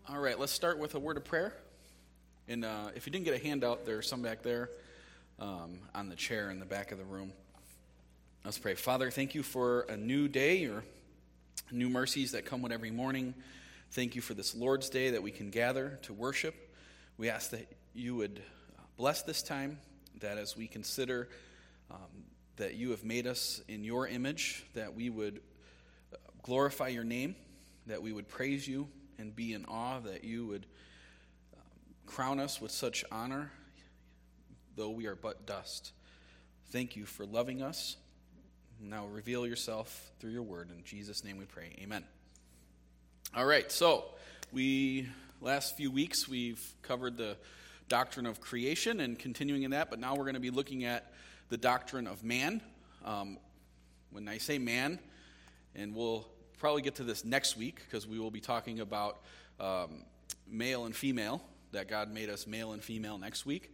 All right, let's start with a word of prayer. And if you didn't get a handout, there's some back there on the chair in the back of the room. Let's pray. Father, thank you for a new day, your new mercies that come with every morning. Thank you for this Lord's Day that we can gather to worship. We ask that you would bless this time, that as we consider that you have made us in your image, that we would glorify your name, that we would praise you and be in awe, that you would crown us with such honor, though we are but dust. Thank you for loving us. Now reveal yourself through your word. In Jesus' name we pray. Amen. All right, so last few weeks we've covered the doctrine of creation and continuing in that, but now we're going to be looking at the doctrine of man. When I say man, and we'll probably get to this next week because we will be talking about male and female, that God made us male and female next week.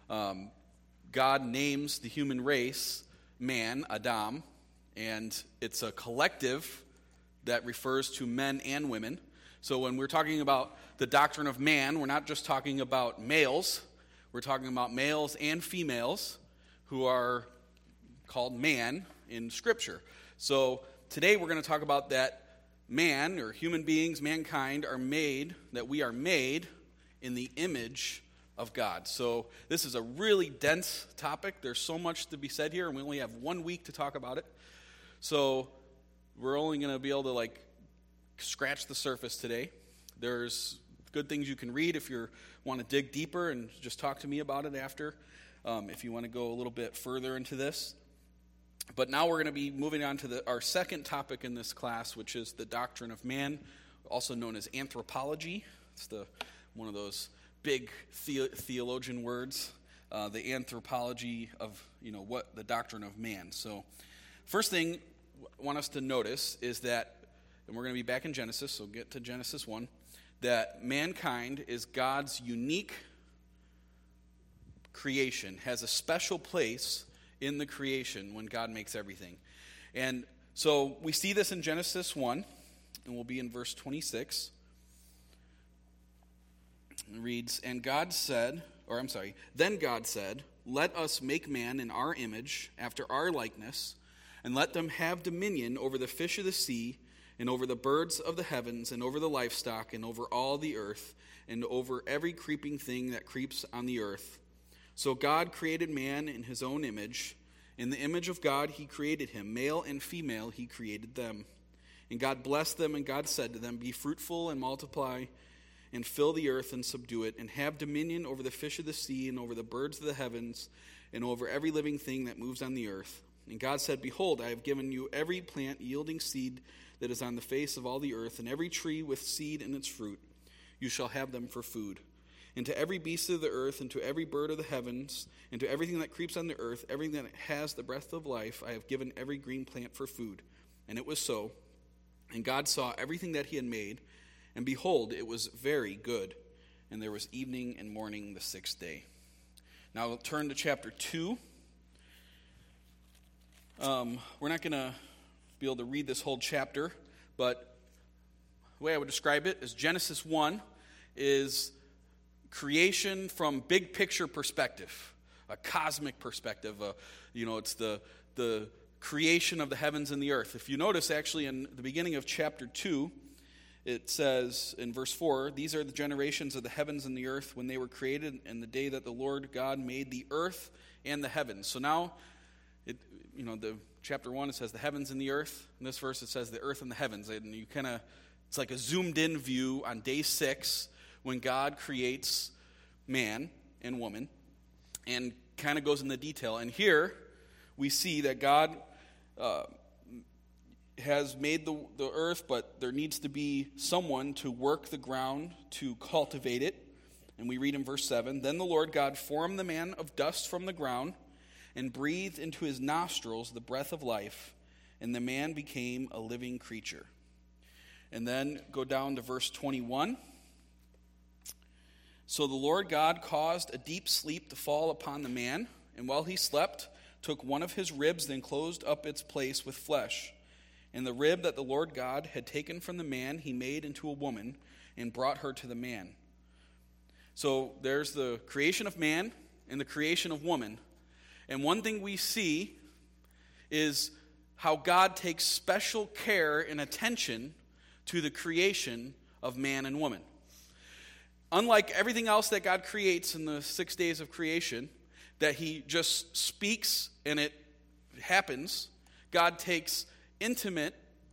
God names the human race man, Adam, and it's a collective that refers to men and women. So when we're talking about the doctrine of man, we're not just talking about males, we're talking about males and females who are called man in Scripture. So today we're going to talk about that man, or human beings, mankind, that we are made in the image of God. So this is a really dense topic. There's so much to be said here, and we only have 1 week to talk about it. So we're only going to be able to scratch the surface today. There's good things you can read if you want to dig deeper, and just talk to me about it after, if you want to go a little bit further into this. But now we're going to be moving on to our second topic in this class, which is the doctrine of man, also known as anthropology. It's one of those big theologian words, the anthropology of what the doctrine of man. So first thing I want us to notice is that, and we're going to be back in Genesis, so get to Genesis 1, that mankind is God's unique creation, has a special place in the creation when God makes everything. And so we see this in Genesis 1, and we'll be in verse 26. It reads, Then God said, let us make man in our image, after our likeness, and let them have dominion over the fish of the sea, and over the birds of the heavens, and over the livestock, and over all the earth, and over every creeping thing that creeps on the earth. So God created man in his own image. In the image of God he created him. Male and female he created them. And God blessed them, and God said to them, Be fruitful and multiply, and fill the earth and subdue it, and have dominion over the fish of the sea, and over the birds of the heavens, and over every living thing that moves on the earth. And God said, Behold, I have given you every plant yielding seed that is on the face of all the earth, and every tree with seed in its fruit. You shall have them for food. And to every beast of the earth, and to every bird of the heavens, and to everything that creeps on the earth, everything that has the breath of life, I have given every green plant for food. And it was so. And God saw everything that he had made, and behold, it was very good. And there was evening and morning the sixth day. Now we'll turn to chapter 2. We're not going to be able to read this whole chapter, but the way I would describe it is Genesis 1 is creation from big picture perspective, a cosmic perspective. It's the creation of the heavens and the earth. If you notice, actually, in the beginning of chapter 2, it says in verse 4, These are the generations of the heavens and the earth when they were created, and the day that the Lord God made the earth and the heavens. So now, the chapter 1, it says the heavens and the earth. In this verse, it says the earth and the heavens. And it's like a zoomed-in view on day 6 when God creates man and woman and kind of goes into detail. And here we see that God has made the earth, but there needs to be someone to work the ground, to cultivate it. And we read in verse 7, Then the Lord God formed the man of dust from the ground and breathed into his nostrils the breath of life, and the man became a living creature. And then go down to verse 21. So the Lord God caused a deep sleep to fall upon the man, and while he slept, took one of his ribs, then closed up its place with flesh. And the rib that the Lord God had taken from the man he made into a woman, and brought her to the man. So there's the creation of man and the creation of woman. And one thing we see is how God takes special care and attention to the creation of man and woman. Unlike everything else that God creates in the 6 days of creation, that he just speaks and it happens, God takes intimate,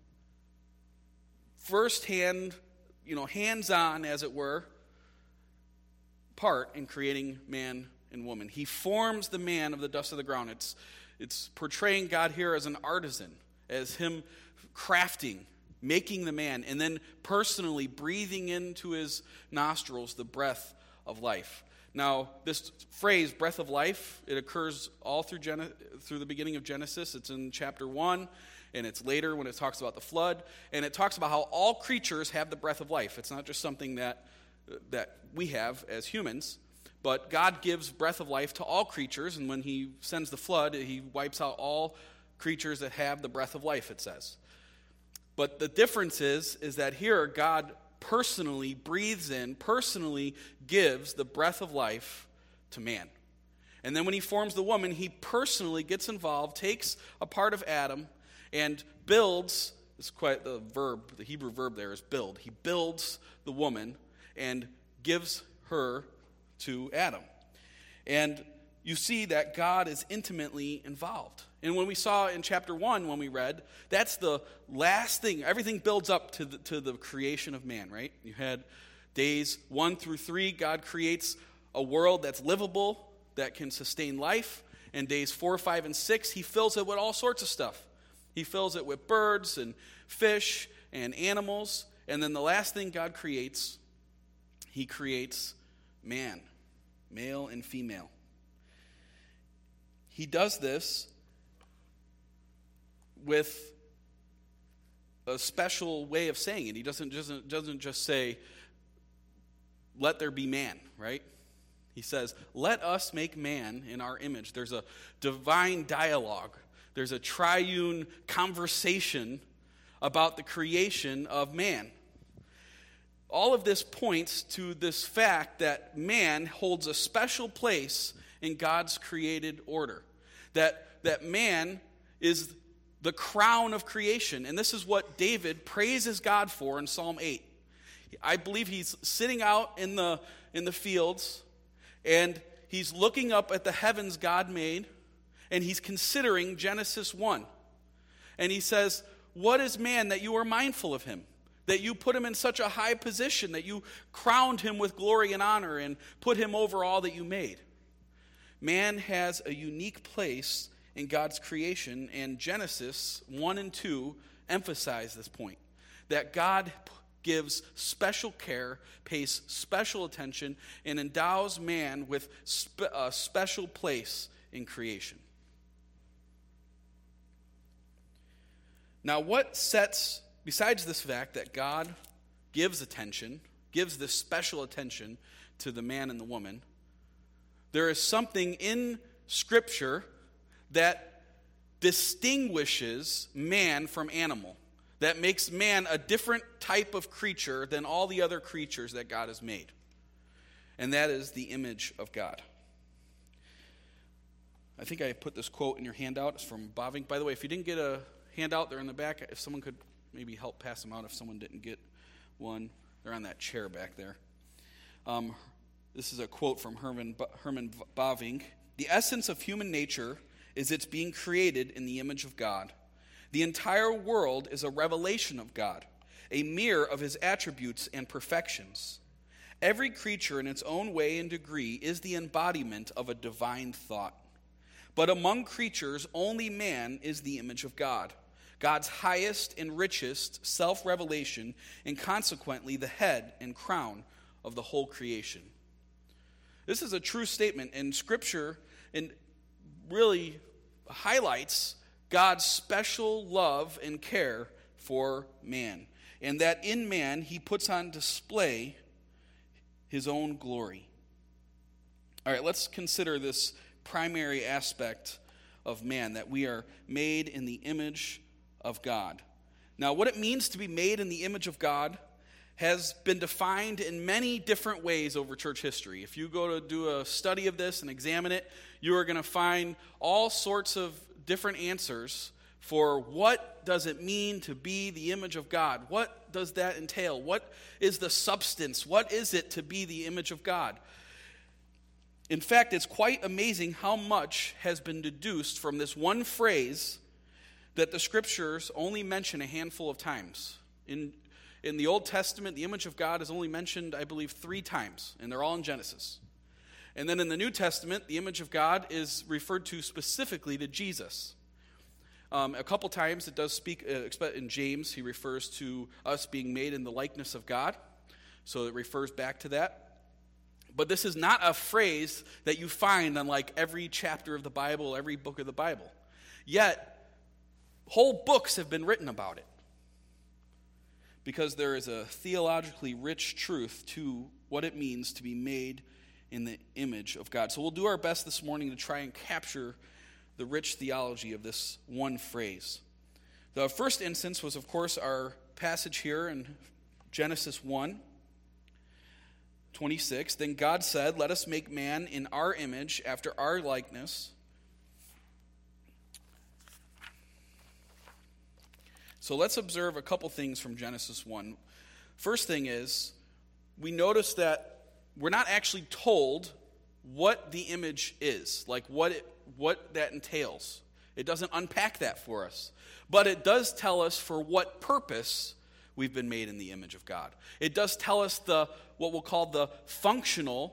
firsthand, hands-on, as it were, part in creating man and woman. He forms the man of the dust of the ground. It's portraying God here as an artisan, as him crafting, making the man, and then personally breathing into his nostrils the breath of life. Now, this phrase, breath of life, it occurs all through the beginning of Genesis. It's in chapter 1, and it's later when it talks about the flood. And it talks about how all creatures have the breath of life. It's not just something that we have as humans, but God gives breath of life to all creatures, and when he sends the flood, he wipes out all creatures that have the breath of life, it says. But the difference is that here God personally breathes in, personally gives the breath of life to man. And then when he forms the woman, he personally gets involved, takes a part of Adam, and builds, it's quite the Hebrew verb there is build. He builds the woman and gives her to Adam. And you see that God is intimately involved. And when we saw in chapter 1, when we read, that's the last thing. Everything builds up to the creation of man, right? You had days 1 through 3, God creates a world that's livable, that can sustain life. And days 4, 5, and 6, he fills it with all sorts of stuff. He fills it with birds and fish and animals. And then the last thing God creates, he creates man, male and female. He does this with a special way of saying it. He doesn't just say, let there be man, right? He says, let us make man in our image. There's a divine dialogue. There's a triune conversation about the creation of man. All of this points to this fact that man holds a special place in God's created order. That man is the crown of creation. And this is what David praises God for in Psalm 8. I believe he's sitting out in the fields, and he's looking up at the heavens God made, and he's considering Genesis 1. And he says, what is man that you are mindful of him? That you put him in such a high position, that you crowned him with glory and honor and put him over all that you made. Man has a unique place in God's creation, and Genesis 1 and 2 emphasize this point. That God gives special care, pays special attention, and endows man with a special place in creation. Now, what sets, besides this fact that God gives attention, gives this special attention to the man and the woman, there is something in Scripture that distinguishes man from animal, that makes man a different type of creature than all the other creatures that God has made. And that is the image of God. I think I put this quote in your handout. It's from Bavinck. By the way, if you didn't get a handout, they're in the back. If someone could maybe help pass them out if someone didn't get one. They're on that chair back there. This is a quote from Herman Bavinck. The essence of human nature is its being created in the image of God. The entire world is a revelation of God, a mirror of his attributes and perfections. Every creature in its own way and degree is the embodiment of a divine thought. But among creatures, only man is the image of God, God's highest and richest self-revelation, and consequently the head and crown of the whole creation. This is a true statement, and Scripture really highlights God's special love and care for man, and that in man he puts on display his own glory. All right, let's consider this primary aspect of man, that we are made in the image of God. Now, what it means to be made in the image of God has been defined in many different ways over church history. If you go to do a study of this and examine it, you are going to find all sorts of different answers for what does it mean to be the image of God? What does that entail? What is the substance? What is it to be the image of God? In fact, it's quite amazing how much has been deduced from this one phrase that the scriptures only mention a handful of times. In the Old Testament, the image of God is only mentioned, I believe, 3 times, and they're all in Genesis. And then in the New Testament, the image of God is referred to specifically to Jesus. A couple times it does speak, in James, he refers to us being made in the likeness of God. So it refers back to that. But this is not a phrase that you find on like every chapter of the Bible, every book of the Bible. Yet, whole books have been written about it. Because there is a theologically rich truth to what it means to be made in the image of God. So we'll do our best this morning to try and capture the rich theology of this one phrase. The first instance was, of course, our passage here in Genesis 1:26. Then God said, "Let us make man in our image, after our likeness." So let's observe a couple things from Genesis 1. First thing is, we notice that we're not actually told what the image is, like what that entails. It doesn't unpack that for us. But it does tell us for what purpose we've been made in the image of God. It does tell us what we'll call the functional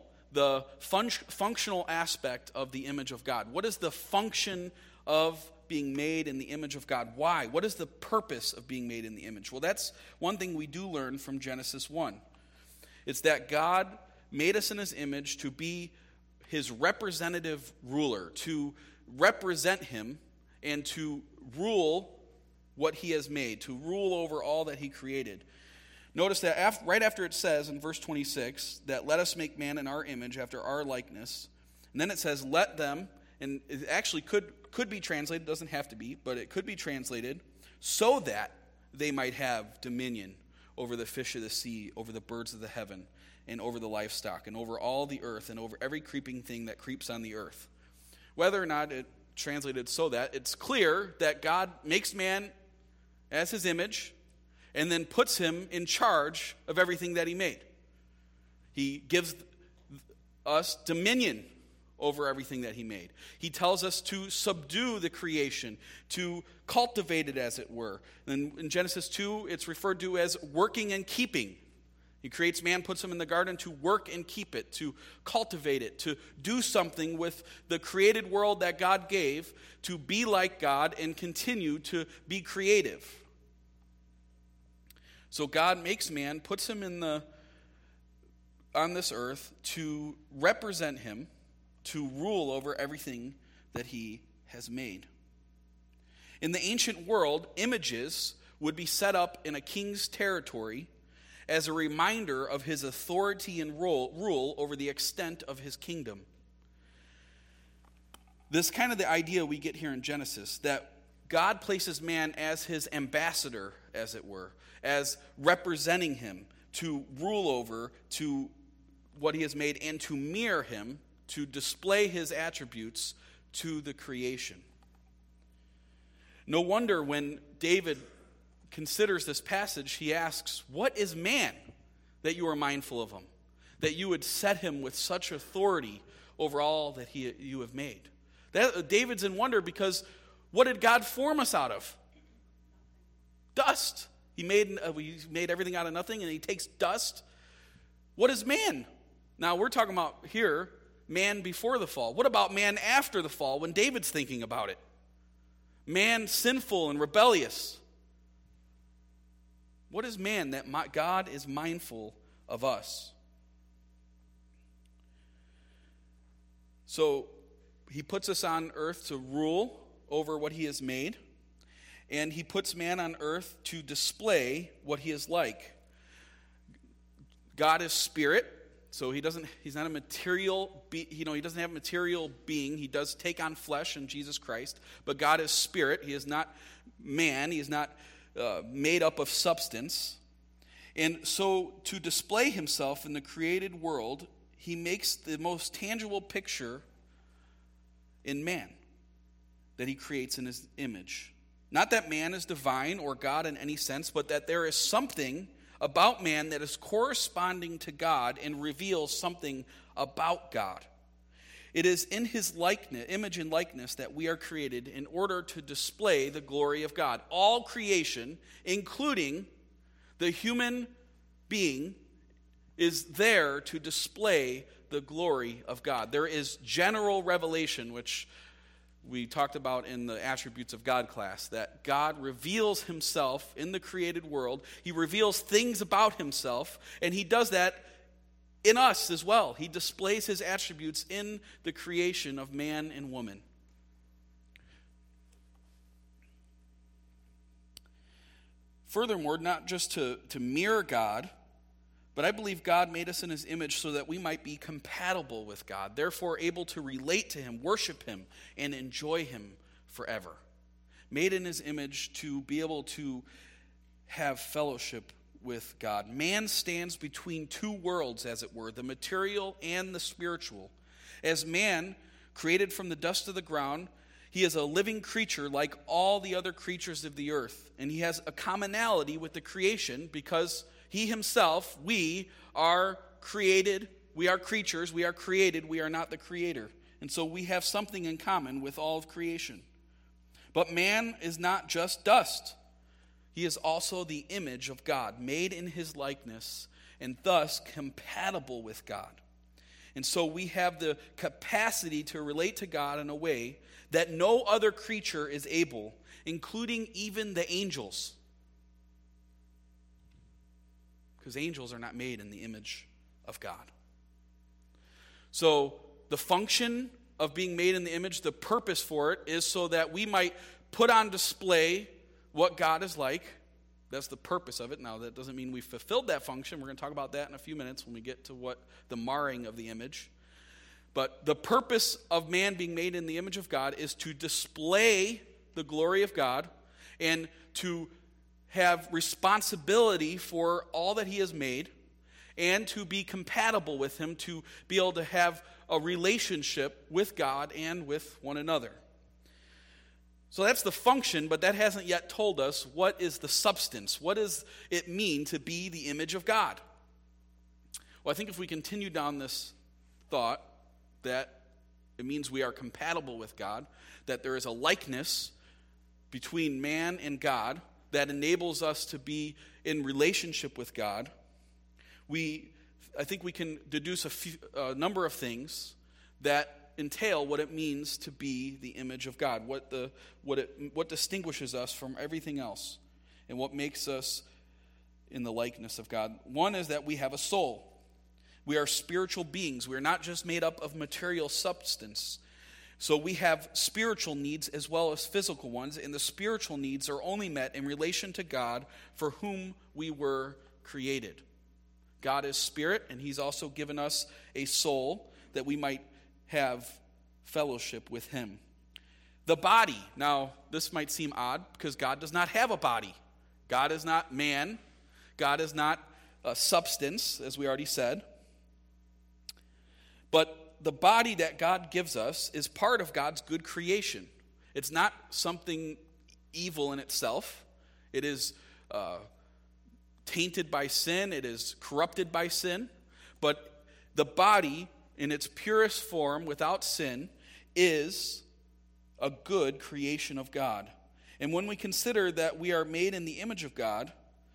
aspect of the image of God. What is the function of being made in the image of God? Why? What is the purpose of being made in the image? Well, that's one thing we do learn from Genesis 1. It's that God made us in his image to be his representative ruler, to represent him and to rule what he has made, to rule over all that he created. Notice that right after it says in verse 26 that let us make man in our image after our likeness, and then it says let them, and it actually could be translated, doesn't have to be, but it could be translated, so that they might have dominion over the fish of the sea, over the birds of the heaven, and over the livestock, and over all the earth, and over every creeping thing that creeps on the earth. Whether or not it translated so that, it's clear that God makes man as his image, and then puts him in charge of everything that he made. He gives us dominion over everything that he made. He tells us to subdue the creation, to cultivate it, as it were. And in Genesis 2, it's referred to as working and keeping. He creates man, puts him in the garden to work and keep it, to cultivate it, to do something with the created world that God gave, to be like God and continue to be creative. So God makes man, puts him on this earth to represent him, to rule over everything that he has made. In the ancient world, images would be set up in a king's territory as a reminder of his authority and rule over the extent of his kingdom. This is kind of the idea we get here in Genesis, that God places man as his ambassador, as it were, as representing him, to rule over, to what he has made, and to mirror him, to display his attributes to the creation. No wonder when David considers this passage, he asks, what is man that you are mindful of him? That you would set him with such authority over all that you have made. David's in wonder because what did God form us out of? Dust. He made everything out of nothing, and he takes dust. What is man? Now, we're talking about here, man before the fall. What about man after the fall when David's thinking about it? Man sinful and rebellious. What is man that God is mindful of us? So he puts us on earth to rule over what he has made, and he puts man on earth to display what he is like. God is spirit, so he's not a material he doesn't have a material being. He does take on flesh in Jesus Christ, but God is spirit. He is not man. He is not made up of substance. And so to display himself in the created world, he makes the most tangible picture in man that he creates in his image. Not that man is divine or God in any sense, but that there is something about man that is corresponding to God and reveals something about God. It is in his likeness, image and likeness that we are created in order to display the glory of God. All creation, including the human being, is there to display the glory of God. There is general revelation, which we talked about in the Attributes of God class, that God reveals himself in the created world. He reveals things about himself, and he does that in us as well. He displays his attributes in the creation of man and woman. Furthermore, not just to mirror God, but I believe God made us in his image so that we might be compatible with God, therefore able to relate to him, worship him, and enjoy him forever. Made in his image to be able to have fellowship with God. Man stands between two worlds, as it were, the material and the spiritual. As man, created from the dust of the ground, he is a living creature like all the other creatures of the earth. And he has a commonality with the creation because he himself, we are created, we are creatures, we are created, we are not the creator. And so we have something in common with all of creation. But man is not just dust. He is also the image of God, made in his likeness, and thus compatible with God. And so we have the capacity to relate to God in a way that no other creature is able, including even the angels. Because angels are not made in the image of God. So the function of being made in the image, the purpose for it, is so that we might put on display what God is like. That's the purpose of it. Now, that doesn't mean we fulfilled that function. We're going to talk about that in a few minutes when we get to what the marring of the image. But the purpose of man being made in the image of God is to display the glory of God and to have responsibility for all that he has made and to be compatible with him, to be able to have a relationship with God and with one another. So that's the function, but that hasn't yet told us what is the substance. What does it mean to be the image of God? Well, I think if we continue down this thought, that it means we are compatible with God, that there is a likeness between man and God that enables us to be in relationship with God. I think we can deduce a number of things that entail what it means to be the image of God, what distinguishes us from everything else, and what makes us in the likeness of God. One is that we have a soul. We are spiritual beings. We are not just made up of material substance. So we have spiritual needs as well as physical ones, and the spiritual needs are only met in relation to God, for whom we were created. God is spirit, and he's also given us a soul that we might have fellowship with him. The body. Now, this might seem odd because God does not have a body. God is not man. God is not a substance, as we already said. But the body that God gives us is part of God's good creation. It's not something evil in itself. It is tainted by sin. It is corrupted by sin. But the body, in its purest form, without sin, is a good creation of God. And when we consider that we are made in the image of God,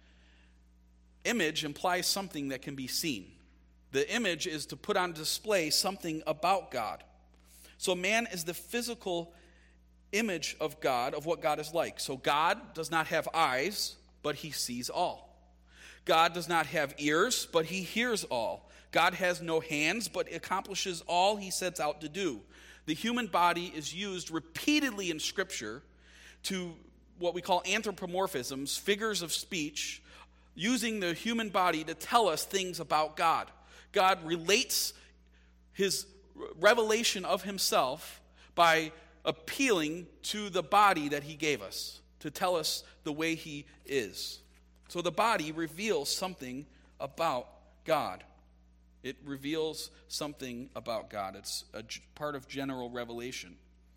image implies something that can be seen. The image is to put on display something about God. So man is the physical image of God, of what God is like. So God does not have eyes, but he sees all. God does not have ears, but he hears all. God has no hands, but accomplishes all he sets out to do. The human body is used repeatedly in Scripture to what we call anthropomorphisms, figures of speech, using the human body to tell us things about God. God relates his revelation of himself by appealing to the body that he gave us to tell us the way he is. So the body reveals something about God. It reveals something about God. It's a part of general revelation.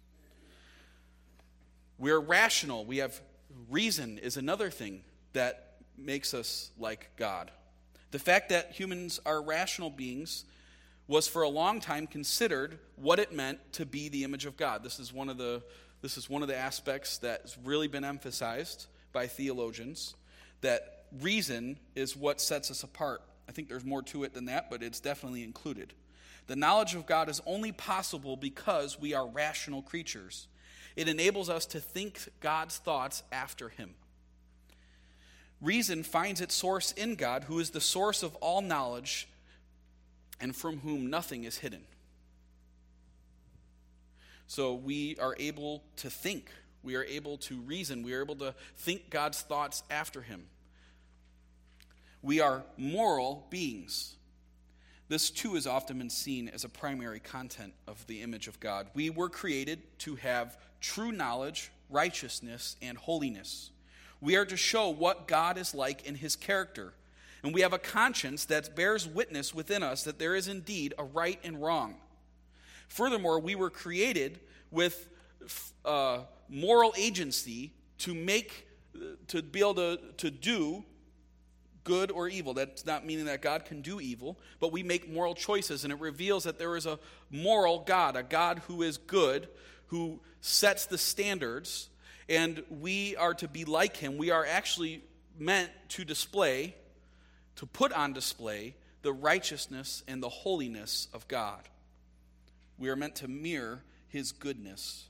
We're rational. We have reason is another thing that makes us like God. The fact that humans are rational beings was for a long time considered what it meant to be the image of God. This is one of the aspects that's really been emphasized by theologians, that reason is what sets us apart. I think there's more to it than that, but it's definitely included. The knowledge of God is only possible because we are rational creatures. It enables us to think God's thoughts after him. Reason finds its source in God, who is the source of all knowledge and from whom nothing is hidden. So we are able to think. We are able to reason. We are able to think God's thoughts after him. We are moral beings. This too is often been seen as a primary content of the image of God. We were created to have true knowledge, righteousness, and holiness. We are to show what God is like in his character. And we have a conscience that bears witness within us that there is indeed a right and wrong. Furthermore, we were created with moral agency to be able to do good or evil. That's not meaning that God can do evil, but we make moral choices, and it reveals that there is a moral God, a God who is good, who sets the standards, and we are to be like him. We are actually meant to put on display the righteousness and the holiness of God. We are meant to mirror his goodness.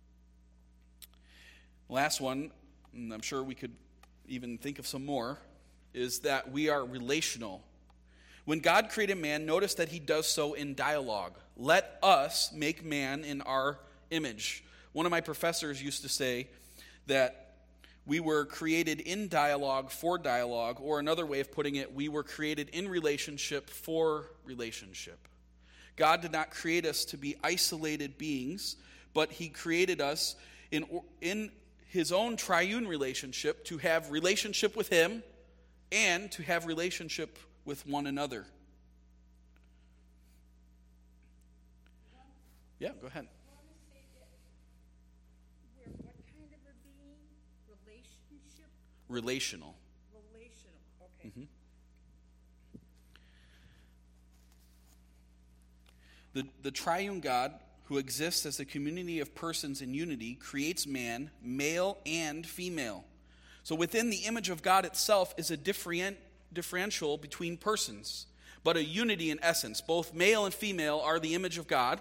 Last one, and I'm sure we could even think of some more, is that we are relational. When God created man, notice that he does so in dialogue. Let us make man in our image. One of my professors used to say that we were created in dialogue for dialogue, or another way of putting it, we were created in relationship for relationship. God did not create us to be isolated beings, but he created us in his own triune relationship to have relationship with him and to have relationship with one another. Yeah, go ahead. What kind of a being? Relationship? Relational. Relational, okay. Mm-hmm. The triune God, who exists as a community of persons in unity, creates man, male and female. So within the image of God itself is a differential between persons, but a unity in essence. Both male and female are the image of God,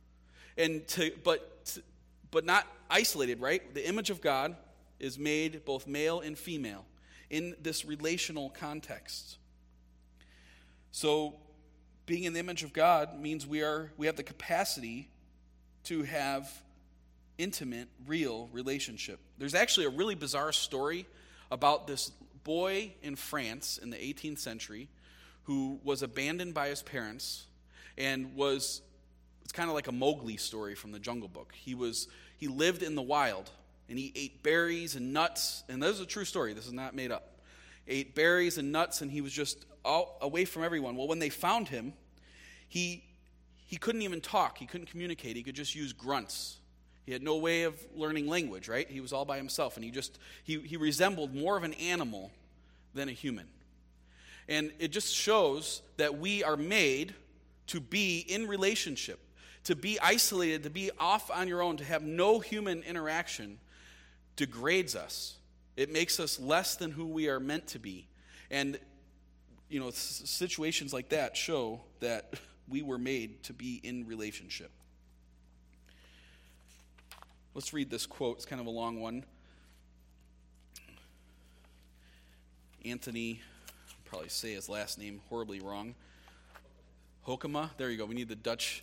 but not isolated, right? The image of God is made both male and female in this relational context. So being in the image of God means we have the capacity to have intimate, real relationship. There's actually a really bizarre story about this boy in France in the 18th century who was abandoned by his parents and it's kind of like a Mowgli story from the Jungle Book. He lived in the wild and he ate berries and nuts, and this is a true story, this is not made up. Ate berries and nuts, and he was just away from everyone. Well, when they found him, he couldn't even talk, he couldn't communicate, he could just use grunts. He had no way of learning language, right? He was all by himself, and he resembled more of an animal than a human. And it just shows that we are made to be in relationship, to be isolated, to be off on your own, to have no human interaction degrades us. It makes us less than who we are meant to be. And, situations like that show that we were made to be in relationship. Let's read this quote. It's kind of a long one. Anthony, I'll probably say his last name horribly wrong. Hoekema. There you go. We need the Dutch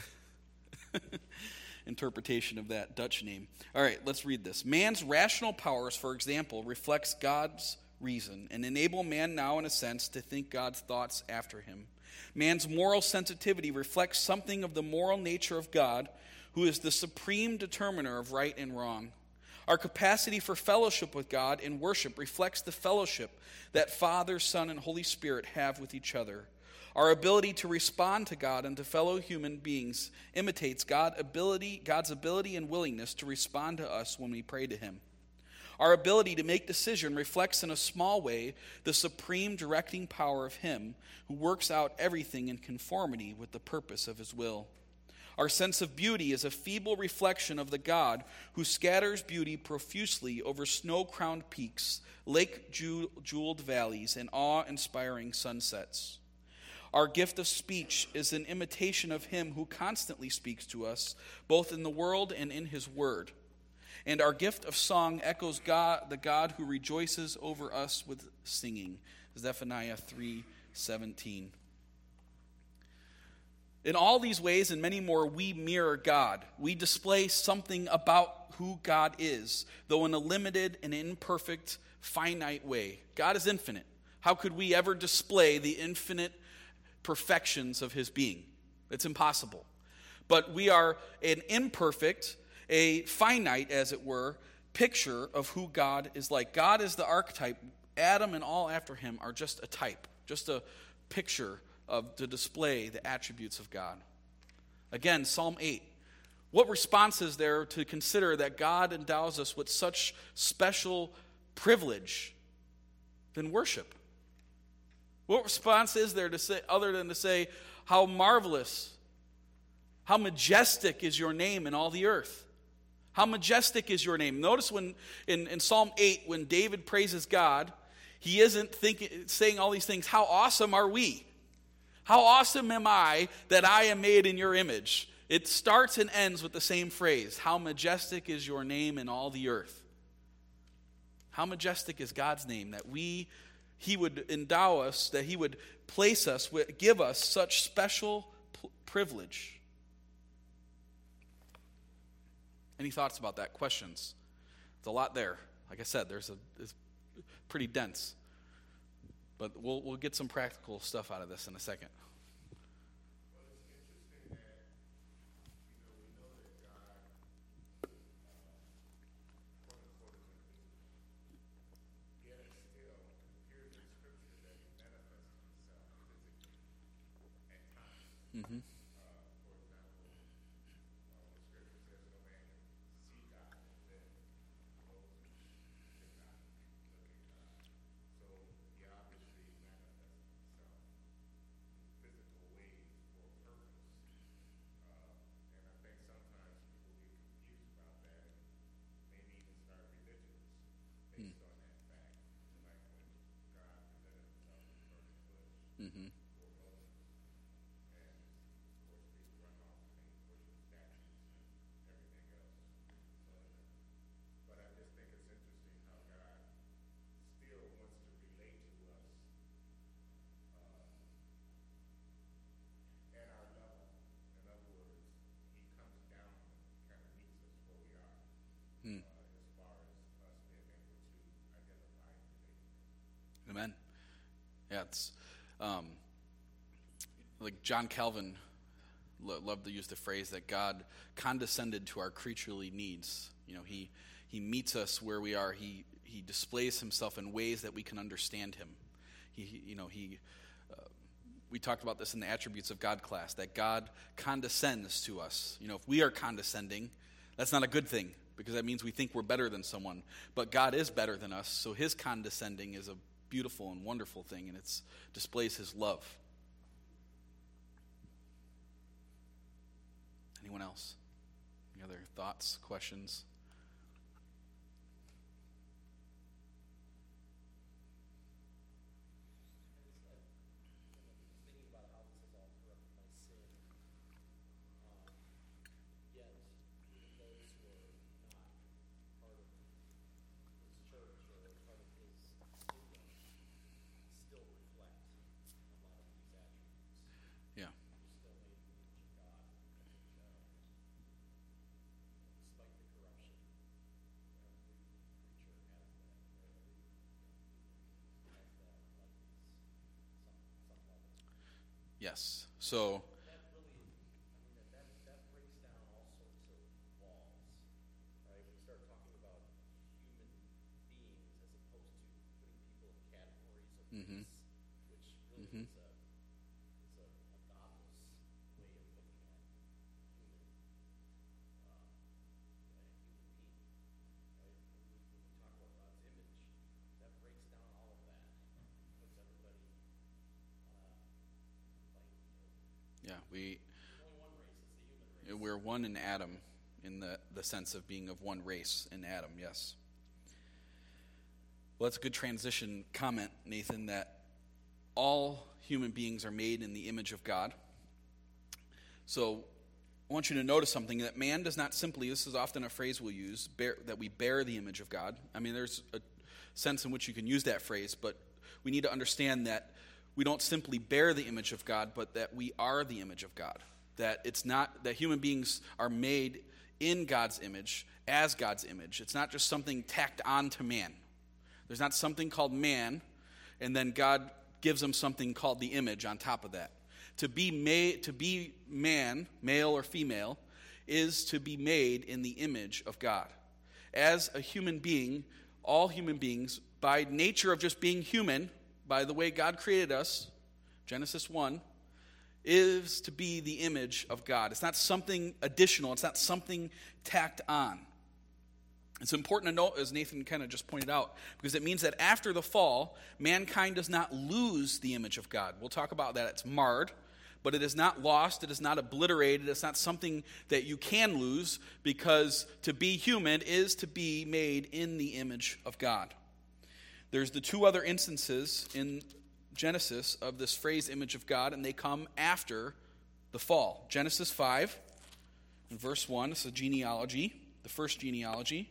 interpretation of that Dutch name. All right, let's read this. Man's rational powers, for example, reflects God's reason and enable man now, in a sense, to think God's thoughts after him. Man's moral sensitivity reflects something of the moral nature of God, who is the supreme determiner of right and wrong. Our capacity for fellowship with God in worship reflects the fellowship that Father, Son, and Holy Spirit have with each other. Our ability to respond to God and to fellow human beings imitates God's ability and willingness to respond to us when we pray to him. Our ability to make decision reflects in a small way the supreme directing power of him who works out everything in conformity with the purpose of his will. Our sense of beauty is a feeble reflection of the God who scatters beauty profusely over snow-crowned peaks, lake-jeweled valleys, and awe-inspiring sunsets. Our gift of speech is an imitation of him who constantly speaks to us, both in the world and in his word. And our gift of song echoes the God who rejoices over us with singing. Zephaniah 3:17. In all these ways and many more, we mirror God. We display something about who God is, though in a limited and imperfect, finite way. God is infinite. How could we ever display the infinite perfections of his being? It's impossible. But we are an imperfect, a finite, as it were, picture of who God is like. God is the archetype. Adam and all after him are just a type, just a picture to display the attributes of God. Again, Psalm 8. What response is there to consider that God endows us with such special privilege than worship? What response is there to say, other than to say, how marvelous, how majestic is your name in all the earth? How majestic is your name? Notice when in Psalm 8, when David praises God, he isn't saying all these things, how awesome are we? How awesome am I that I am made in your image? It starts and ends with the same phrase. How majestic is your name in all the earth? How majestic is God's name that he would endow us, that he would place us, give us such special privilege. Any thoughts about that? Questions? There's a lot there. Like I said, it's pretty dense. But we'll get some practical stuff out of this in a second. Well, it's interesting that, we know that God, quote unquote, is invisible. Yet and still, it appears in Scripture that he manifests himself physically at times. Mm-hmm. For example, the Scripture says no man can see God and live. Moses could not look at God. So he obviously manifests himself in physical ways for a purpose. And I think sometimes people get confused about that and maybe even start religions based on that fact. Like when God presented himself in the burning bush Mm-hmm. for Moses. And of course people run off and they worship statues and everything else. But I just think it's interesting how God still wants to relate to us at our level. In other words, he comes down and kind of meets us where we are as far as us being able to identify and relate to him. Amen. Yeah, it's like John Calvin loved to use the phrase that God condescended to our creaturely needs. He meets us where we are. He displays himself in ways that we can understand him. We talked about this in the attributes of God class, that God condescends to us. If we are condescending, that's not a good thing, because that means we think we're better than someone. But God is better than us, so his condescending is a beautiful and wonderful thing, and it displays his love. Anyone else? Any other thoughts, questions? Thinking about how this has all corrupted my sin, yet even those who are not part of his church or part of his kingdom still reflect a lot of these attributes. Yeah. You're still made in the image of God. Despite the corruption, every creature has that. Every has that likeness, some level. Yes. So, That really, that breaks down all sorts of walls, right? We start talking about Yeah, we're one in Adam, in the sense of being of one race in Adam, yes. Well, that's a good transition comment, Nathan, that all human beings are made in the image of God. So I want you to notice something, that man does not simply, this is often a phrase we'll use, that we bear the image of God. I mean, there's a sense in which you can use that phrase, but we need to understand that we don't simply bear the image of God, but that we are the image of God. That it's not that human beings are made in God's image, as God's image. It's not just something tacked on to man. There's not something called man, and then God gives him something called the image on top of that. To be man, male or female, is to be made in the image of God. As a human being, all human beings, by nature of just being human, by the way God created us, Genesis 1, is to be the image of God. It's not something additional. It's not something tacked on. It's important to note, as Nathan kind of just pointed out, because it means that after the fall, mankind does not lose the image of God. We'll talk about that. It's marred, but it is not lost. It is not obliterated. It's not something that you can lose, because to be human is to be made in the image of God. There's the two other instances in Genesis of this phrase image of God, and they come after the fall. Genesis 5, in verse 1, it's a genealogy, the first genealogy.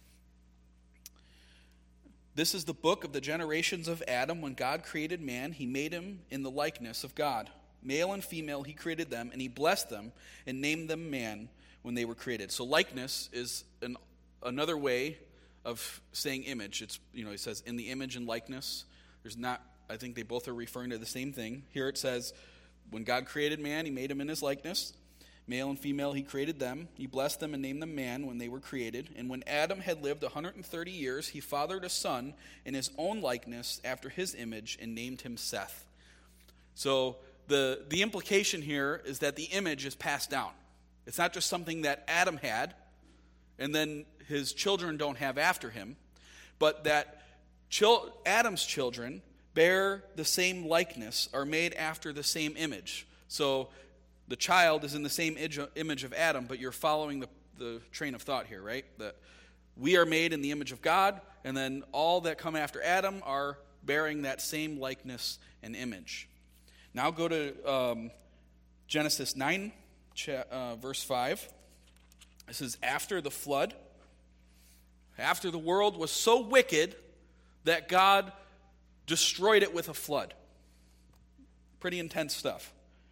This is the book of the generations of Adam. When God created man, he made him in the likeness of God. Male and female, he created them, and he blessed them and named them man when they were created. So likeness is another way of saying image. It's, he says in the image and likeness. I think they both are referring to the same thing. Here it says, when God created man, he made him in his likeness. Male and female, he created them. He blessed them and named them man when they were created. And when Adam had lived 130 years, he fathered a son in his own likeness after his image and named him Seth. So the implication here is that the image is passed down. It's not just something that Adam had and then his children don't have after him, but that Adam's children bear the same likeness, are made after the same image. So the child is in the same image of Adam, but you're following the train of thought here, right? That we are made in the image of God, and then all that come after Adam are bearing that same likeness and image. Now go to Genesis 9, verse 5. This is after the flood. After the world was so wicked that God destroyed it with a flood. Pretty intense stuff.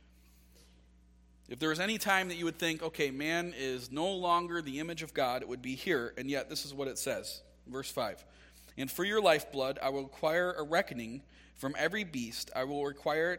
If there was any time that you would think, okay, man is no longer the image of God, it would be here. And yet this is what it says. Verse 5. And for your lifeblood I will require a reckoning from every beast. I will require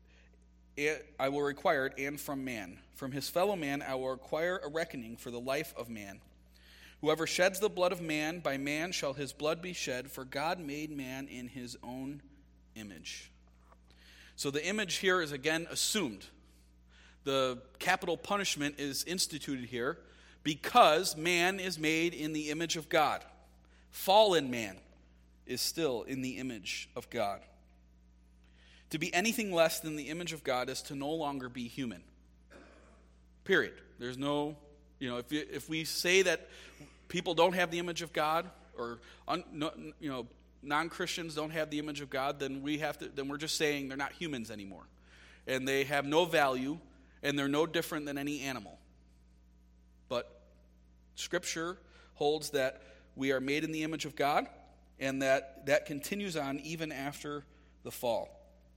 it and from man. From his fellow man I will require a reckoning for the life of man. Whoever sheds the blood of man, by man shall his blood be shed, for God made man in his own image. So the image here is again assumed. The capital punishment is instituted here because man is made in the image of God. Fallen man is still in the image of God. To be anything less than the image of God is to no longer be human. Period. There's no, if we say that people don't have the image of God, or non-Christians don't have the image of God, then we're just saying they're not humans anymore, and they have no value, and they're no different than any animal. But Scripture holds that we are made in the image of God, and that continues on even after the fall.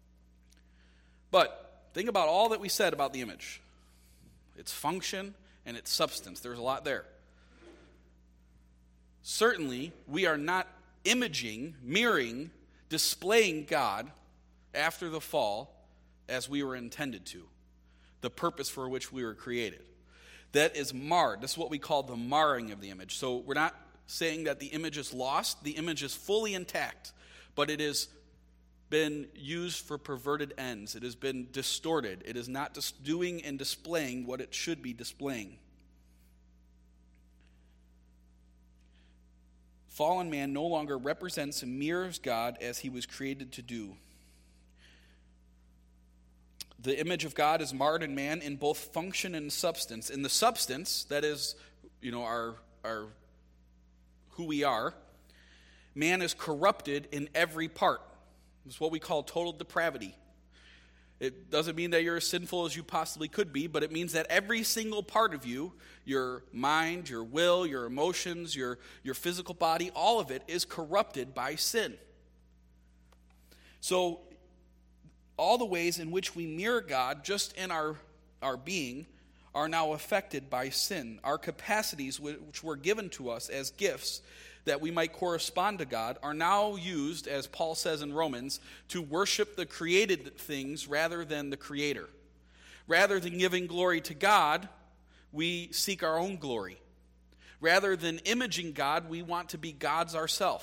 But think about all that we said about the image. Its function and its substance. There's a lot there. Certainly, we are not imaging, mirroring, displaying God after the fall as we were intended to. The purpose for which we were created. That is marred. This is what we call the marring of the image. So we're not saying that the image is lost. The image is fully intact, but it has been used for perverted ends. It has been distorted. It is not just doing and displaying what it should be displaying. Fallen man no longer represents and mirrors God as he was created to do. the image of God is marred in man in both function and substance. In the substance, that is, our who we are, man is corrupted in every part. It's what we call total depravity. It doesn't mean that you're as sinful as you possibly could be, but it means that every single part of you, your mind, your will, your emotions, your physical body, all of it is corrupted by sin. So all the ways in which we mirror God just in our being are now affected by sin. Our capacities, which were given to us as gifts that we might correspond to God, are now used, as Paul says in Romans, to worship the created things rather than the Creator. Rather than giving glory to God, we seek our own glory. Rather than imaging God, we want to be gods ourselves.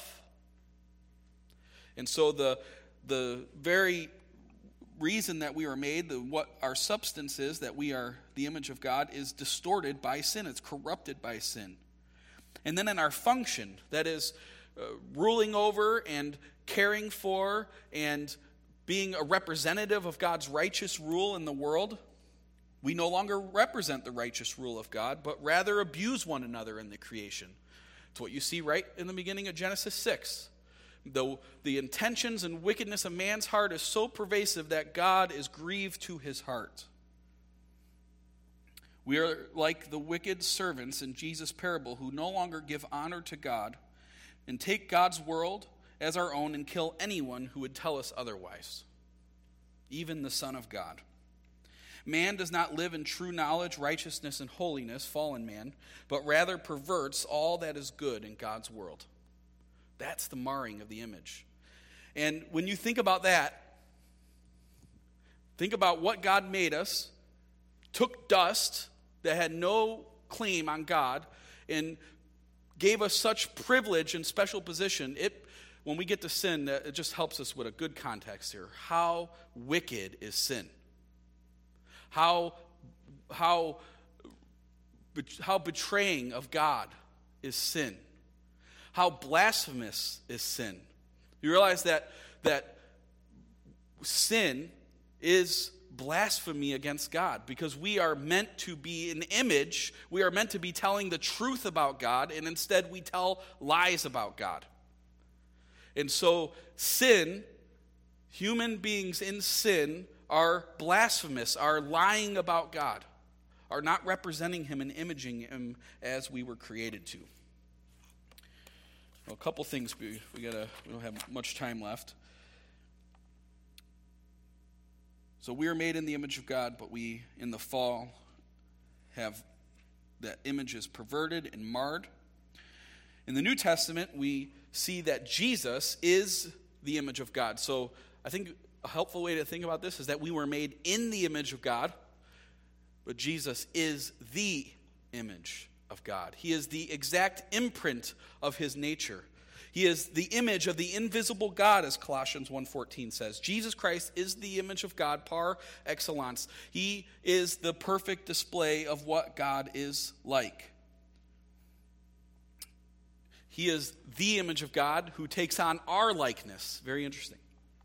And so the very reason that we are made, what our substance is, that we are the image of God, is distorted by sin. It's corrupted by sin. And then in our function, that is ruling over and caring for and being a representative of God's righteous rule in the world, we no longer represent the righteous rule of God, but rather abuse one another in the creation. It's what you see right in the beginning of Genesis 6. Though the intentions and wickedness of man's heart is so pervasive that God is grieved to his heart. We are like the wicked servants in Jesus' parable who no longer give honor to God and take God's world as our own and kill anyone who would tell us otherwise, even the Son of God. Man does not live in true knowledge, righteousness, and holiness, fallen man, but rather perverts all that is good in God's world. That's the marring of the image. And when you think about that, think about what God made us, took dust that had no claim on God, and gave us such privilege and special position. When we get to sin, it just helps us with a good context here. How wicked is sin? How betraying of God is sin? How blasphemous is sin? You realize that sin is blasphemy against God, because we are meant to be an image. We are meant to be telling the truth about God, and instead we tell lies about God. And so sin, human beings in sin, are blasphemous, are lying about God, are not representing him and imaging him as we were created to. Well, a couple things we don't have much time left. So we are made in the image of God, but we, in the fall, have that image is perverted and marred. In the New Testament, we see that Jesus is the image of God. So I think a helpful way to think about this is that we were made in the image of God, but Jesus is the image of God. He is the exact imprint of his nature. He is the image of the invisible God, as Colossians 1:14 says. Jesus Christ is the image of God par excellence. He is the perfect display of what God is like. He is the image of God who takes on our likeness. Very interesting.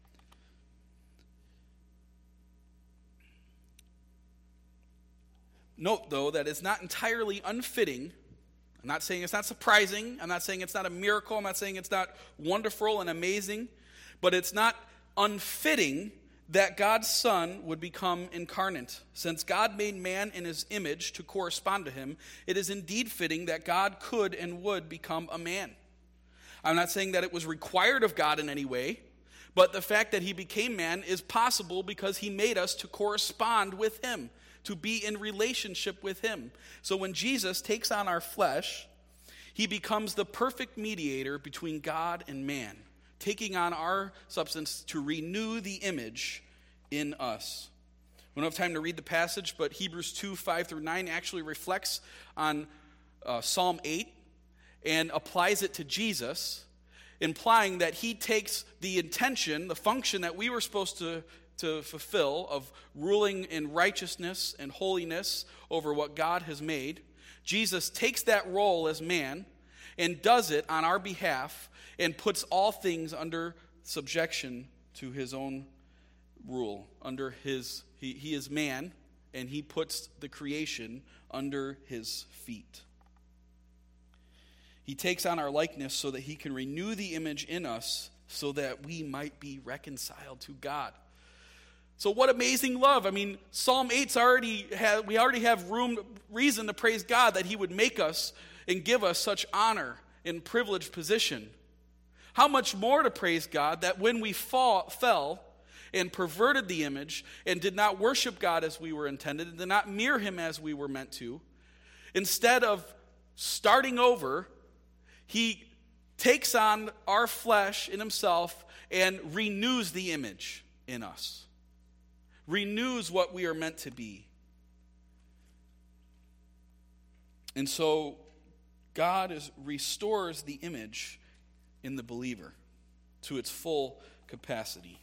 Note, though, that it's not entirely unfitting. I'm not saying it's not surprising. I'm not saying it's not a miracle. I'm not saying it's not wonderful and amazing. But it's not unfitting that God's Son would become incarnate. Since God made man in his image to correspond to him, it is indeed fitting that God could and would become a man. I'm not saying that it was required of God in any way, but the fact that he became man is possible because he made us to correspond with him, to be in relationship with him. So when Jesus takes on our flesh, he becomes the perfect mediator between God and man, taking on our substance to renew the image in us. We don't have time to read the passage, but Hebrews 2:5-9 actually reflects on Psalm 8 and applies it to Jesus, implying that he takes the intention, the function that we were supposed to fulfill of ruling in righteousness and holiness over what God has made. Jesus takes that role as man and does it on our behalf and puts all things under subjection to his own rule, under his He is man, and he puts the creation under his feet. He takes on our likeness so that he can renew the image in us so that we might be reconciled to God. So what amazing love. I mean, Psalm 8's we already have reason to praise God that he would make us and give us such honor and privileged position. How much more to praise God that when we fell and perverted the image and did not worship God as we were intended and did not mirror him as we were meant to, instead of starting over, he takes on our flesh in himself and renews the image in us. Renews what we are meant to be. And so God restores the image in the believer to its full capacity.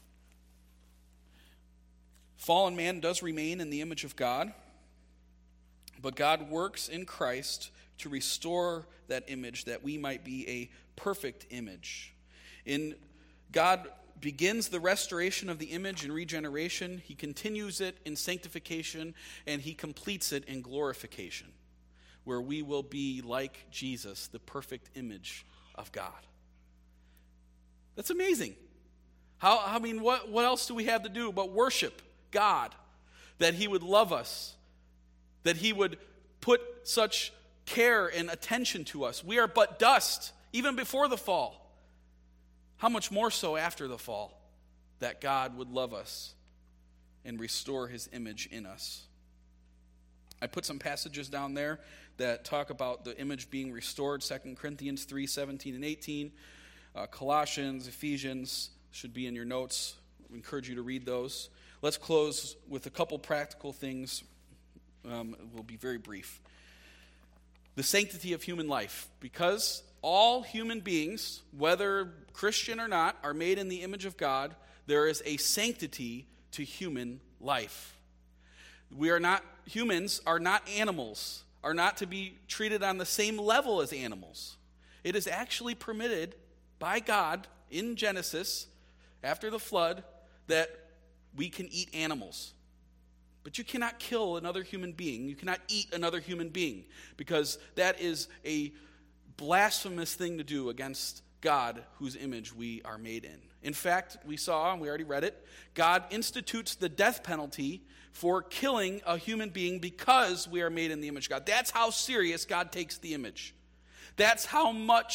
Fallen man does remain in the image of God, but God works in Christ to restore that image that we might be a perfect image. God begins the restoration of the image in regeneration. He continues it in sanctification, and he completes it in glorification, where we will be like Jesus, the perfect image of God. That's amazing. What else do we have to do but worship God? That he would love us, that he would put such care and attention to us. We are but dust, even before the fall. How much more so after the fall, that God would love us and restore his image in us. I put some passages down there that talk about the image being restored. 2 Corinthians 3, 17 and 18. Colossians, Ephesians should be in your notes. I encourage you to read those. Let's close with a couple practical things. We'll be very brief. The sanctity of human life. Because all human beings, whether Christian or not, are made in the image of God, there is a sanctity to human life. Humans are not animals, are not to be treated on the same level as animals. It is actually permitted by God in Genesis, after the flood, that we can eat animals. But you cannot kill another human being. You cannot eat another human being, because that is a blasphemous thing to do against God, whose image we are made in. In fact, we saw, and we already read it, God institutes the death penalty for killing a human being because we are made in the image of God. That's how serious God takes the image. That's how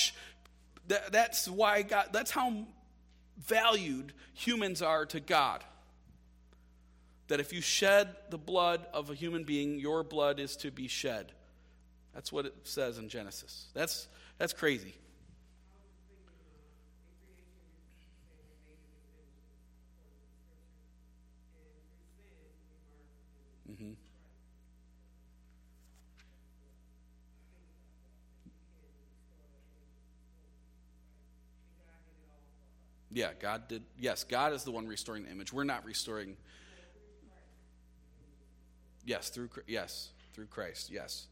valued humans are to God. That if you shed the blood of a human being, your blood is to be shed. That's what it says in Genesis. That's crazy. Mm-hmm. Yeah, God did. Yes, God is the one restoring the image. We're not restoring. Yes, through Christ, yes.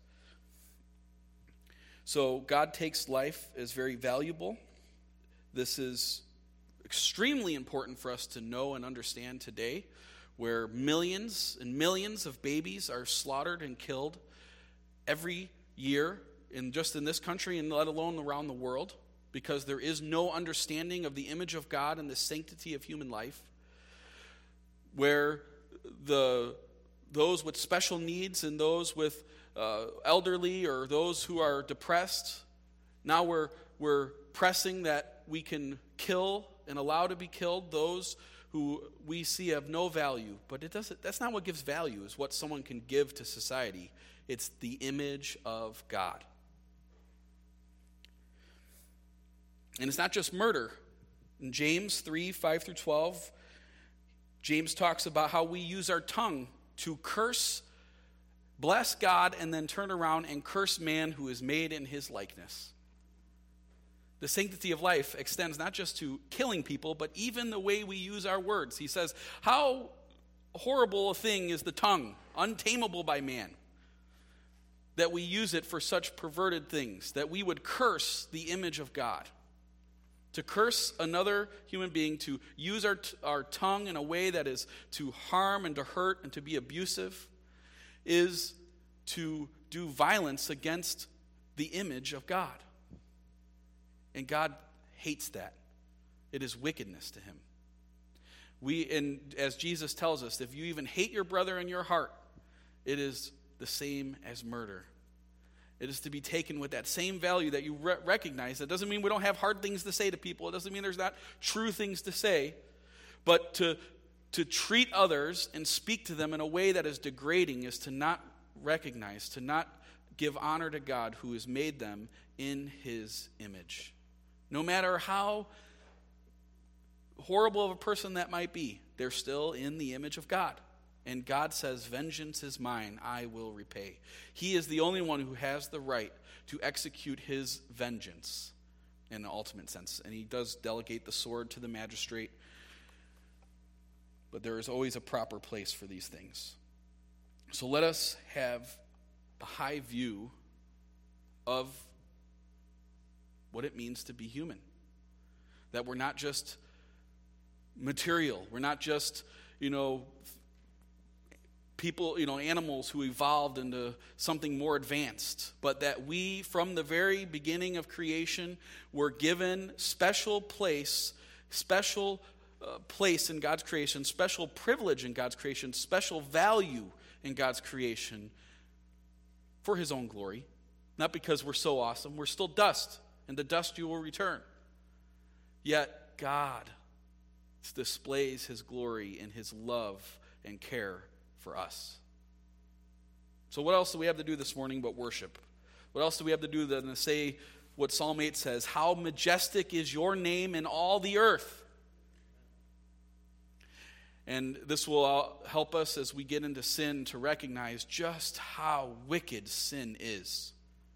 So God takes life as very valuable. This is extremely important for us to know and understand today, where millions and millions of babies are slaughtered and killed every year, just in this country and let alone around the world, because there is no understanding of the image of God and the sanctity of human life, where those with special needs and those with elderly or those who are depressed, now we're pressing that we can kill and allow to be killed those who we see have no value. But that's not what gives value, is what someone can give to society. It's the image of God. And it's not just murder. In James 3, 5 through 12, James talks about how we use our tongue to bless God, and then turn around and curse man who is made in his likeness. The sanctity of life extends not just to killing people, but even the way we use our words. He says, how horrible a thing is the tongue, untamable by man, that we use it for such perverted things, that we would curse the image of God. To curse another human being, to use our tongue in a way that is to harm and to hurt and to be abusive, is to do violence against the image of God. And God hates that. It is wickedness to him. And as Jesus tells us, if you even hate your brother in your heart, it is the same as murder. It is to be taken with that same value that you recognize. That doesn't mean we don't have hard things to say to people. It doesn't mean there's not true things to say. But to treat others and speak to them in a way that is degrading is to not recognize, to not give honor to God who has made them in his image. No matter how horrible of a person that might be, they're still in the image of God. And God says, vengeance is mine, I will repay. He is the only one who has the right to execute his vengeance in the ultimate sense. And he does delegate the sword to the magistrate. But there is always a proper place for these things. So let us have a high view of what it means to be human. That we're not just material. We're not just, people, animals who evolved into something more advanced, but that we, from the very beginning of creation, were given special place in God's creation, special privilege in God's creation, special value in God's creation for his own glory. Not because we're so awesome. We're still dust, and the dust you will return. Yet God displays his glory and his love and care for us. So what else do we have to do this morning but worship? What else do we have to do than to say what Psalm 8 says? How majestic is your name in all the earth. And this will help us as we get into sin to recognize just how wicked sin is,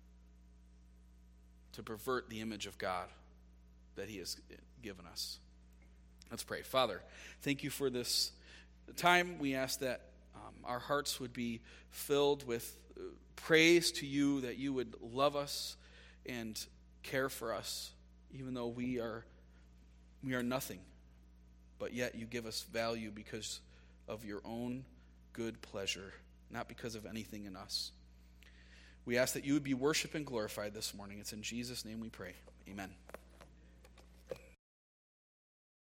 to pervert the image of God that he has given us. Let's pray. Father, thank you for this time. We ask that our hearts would be filled with praise to you, that you would love us and care for us, even though we are nothing. But yet you give us value because of your own good pleasure, not because of anything in us. We ask that you would be worshiped and glorified this morning. It's in Jesus' name we pray. Amen.